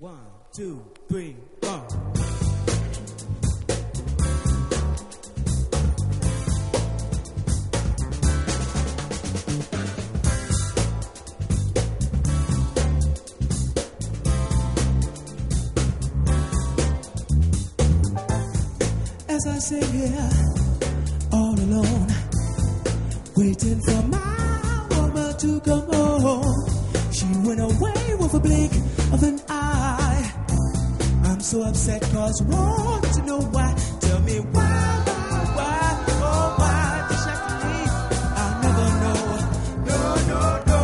One, two, three, four. As I sit here all alone, waiting for my woman to come home. She went away with a blink of an eye. I'm so upset cause want to know why. Tell me why, oh why did she have to leave? I'll never know. No, no, no.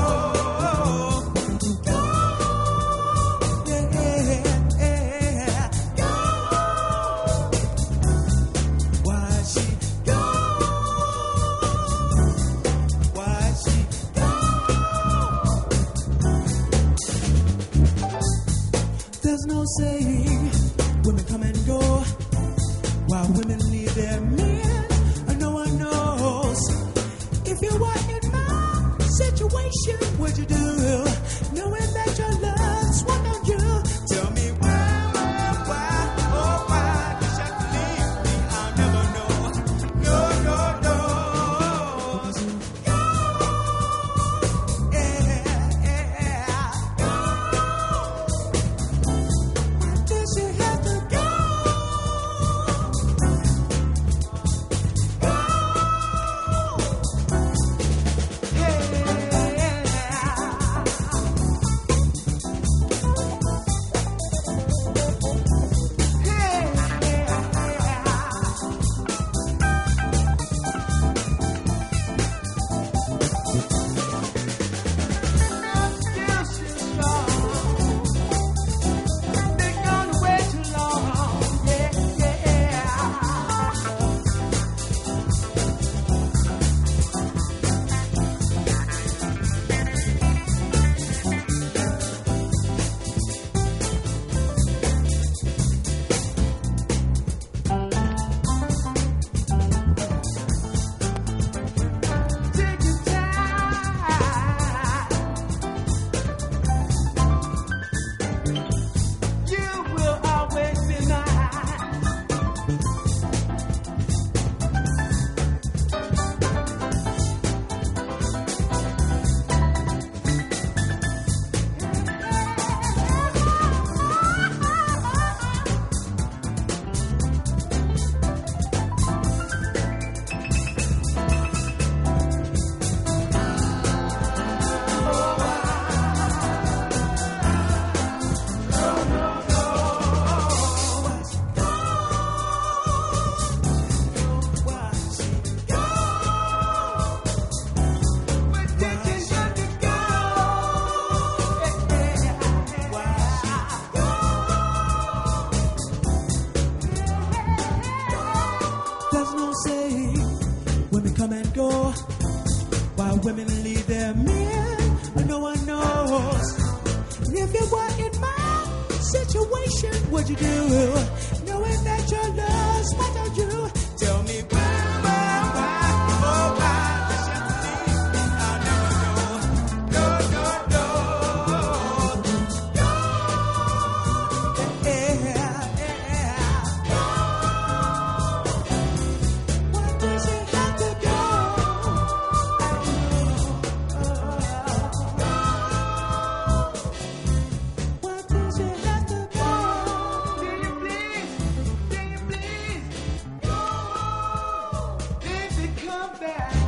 There's no saying women come and go while women leave their men. No one knows. If you were in my situation, what'd you do? Knowing that your love's one on you. Tell me why, oh why did you have to leave me? I'll never know. No, no, no. There's no saying women come and go while women leave their men. No one knows. If you were in my situation, what'd you do? Knowing that your love's what on you. Tell me why, oh why did you have to leave me? I'll never know. No, no, no. Why does it have to go? Why does it have to go? Can you please go? Baby, come back.